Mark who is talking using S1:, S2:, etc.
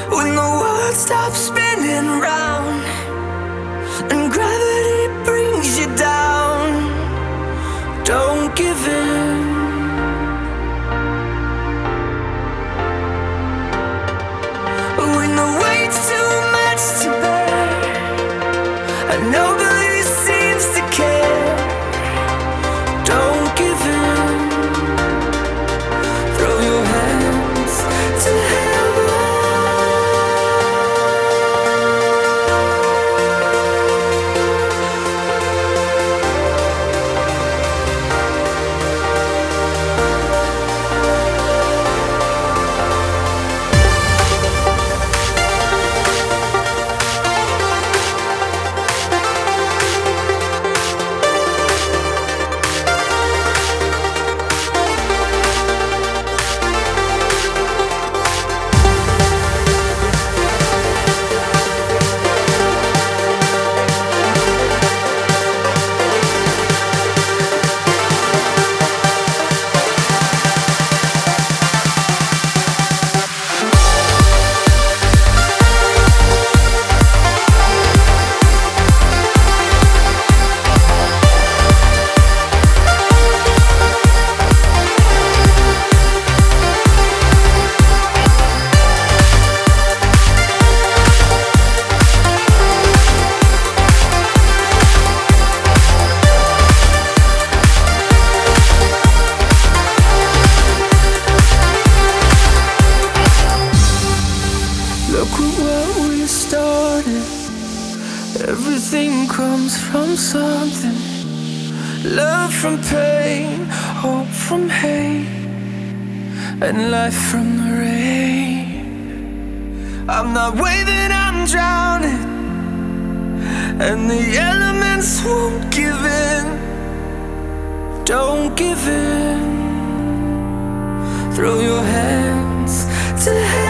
S1: when the world stops spinning round and gravity brings you down. Don't give in. When the weight's too much to bear and nobody seems to care, don't give in. Throw your hands to heaven. Look at what we started. Everything comes from something. Love from pain, hope from hate, and life from the rain. I'm not waving, I'm drowning, and the elements won't give in. Don't give in. Throw your hands to heaven.